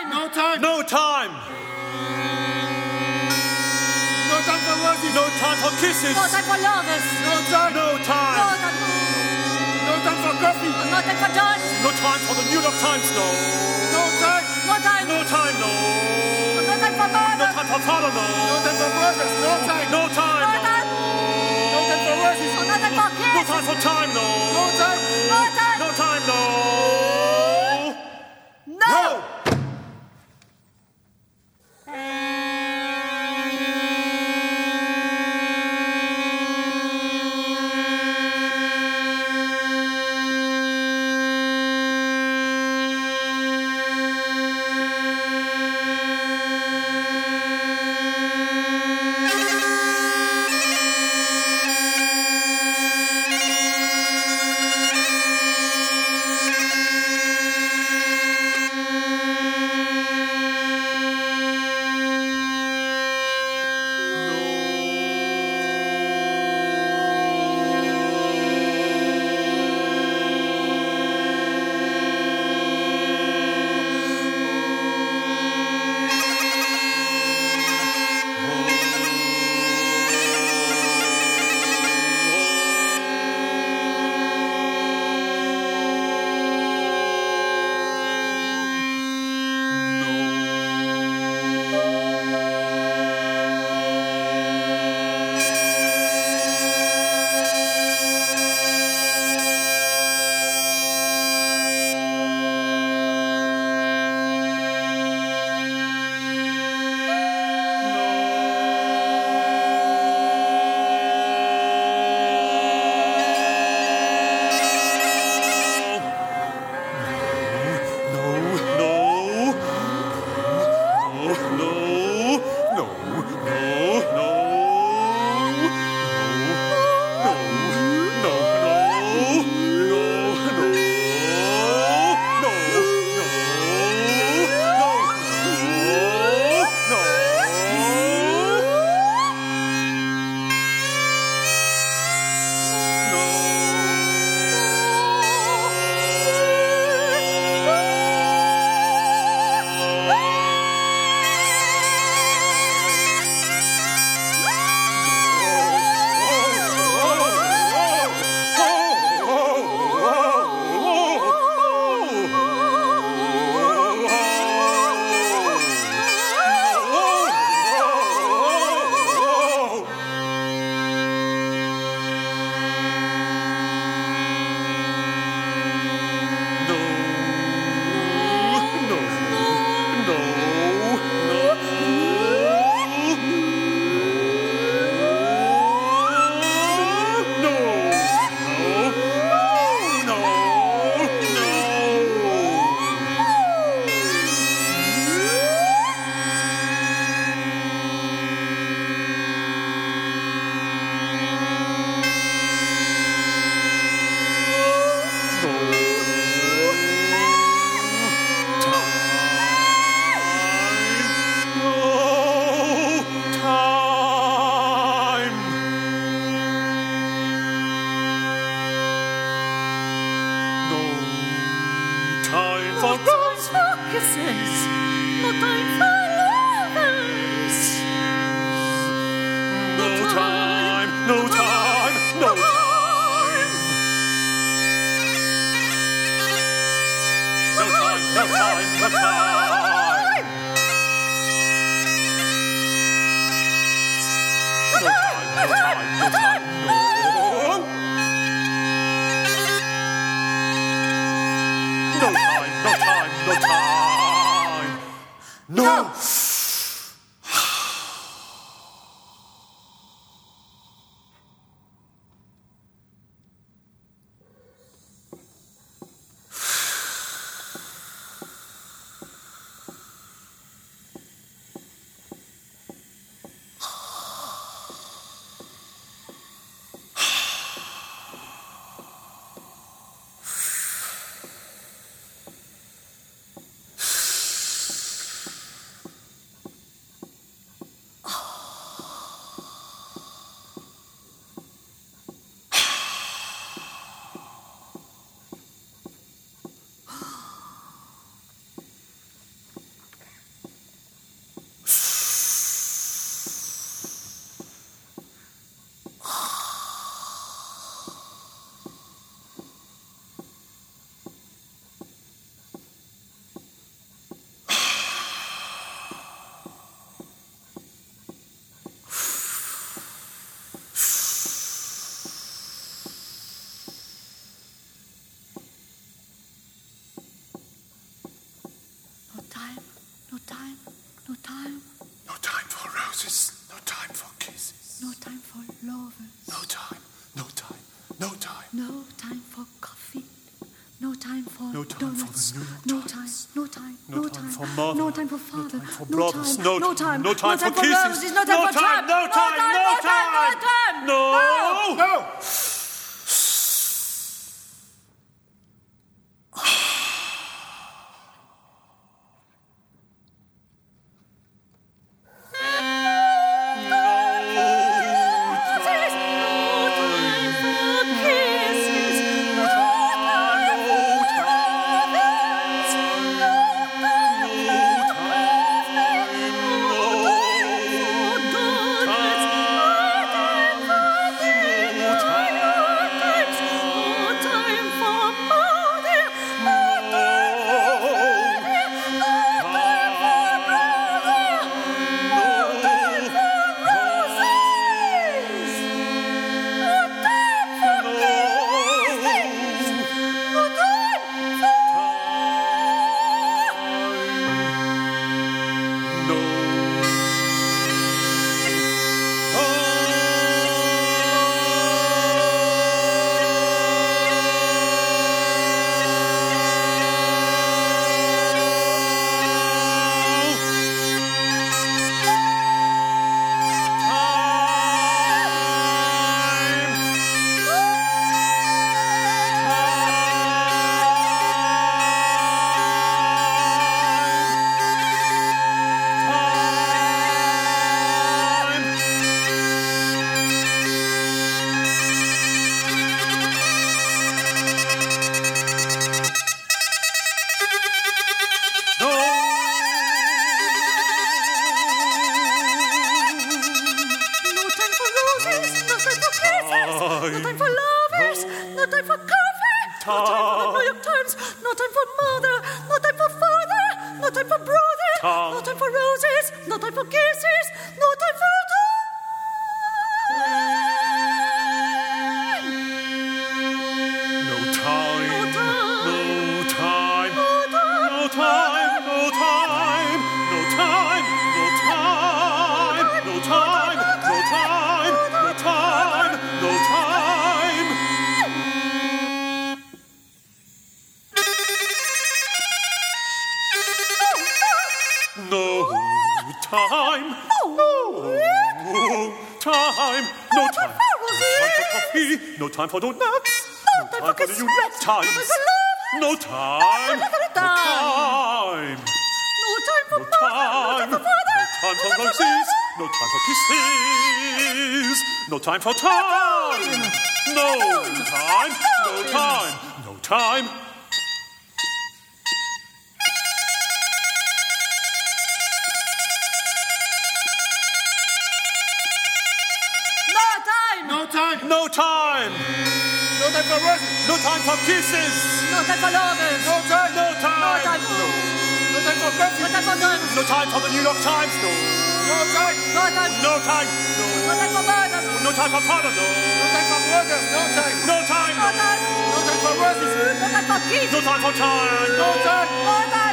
time! No time! No time! No time for roses! No time for kisses! No time for lovers! No time! No No time! time, No time for coffee! no time for dance! No time for the New York Times, no! No time! No time! No time, no! No time for No murder! time for father, no! No time for brothers! No time! No time, No no! time! No time for roses! No time for No kids! time for time, no! No time! No time! No time, no! No! kisses, no time for lovers. No time, no time, no time. No time, no time, no time. No time, no time, no time. No time, no time, no time. No. time, no time, no time, No time for roses, no time for kisses. no time for lovers, No time, no time, no time. no time for coffee, no time for No time for donuts, the New York no Times. time, no time, No no time time, for mother. no time for father, time for no brothers. time, No no time. time, No time for for kisses. roses, no time No for time, time, no time, no time. no. No! No! No time for lovers, no time for coffee, no time for the New York Times, no time for mother, no time for father, no time for brother, no time for roses, no time for kisses, no time for No time, No time. no time, No time. no time, no time, no time, no time, no time, no time, no time, no time. No time, no time for coffee, no time for donuts, no time for the New York Times, no time, no time, No time for no mother, time, no time for father, no time for roses, no time for kisses, no time for time, no time, no time, no time. No time! No time! No time for roses! No time for kisses! no time for lovers, No time! No no time! time for, No time for coffee! no time for donuts, No time for the New York Times, no! No time! no time, No time, no no! time for murder, No time for father, no! No time for brothers! No time! No time, no no! time, No time for roses! no time for kids, No time for time! No time! no time.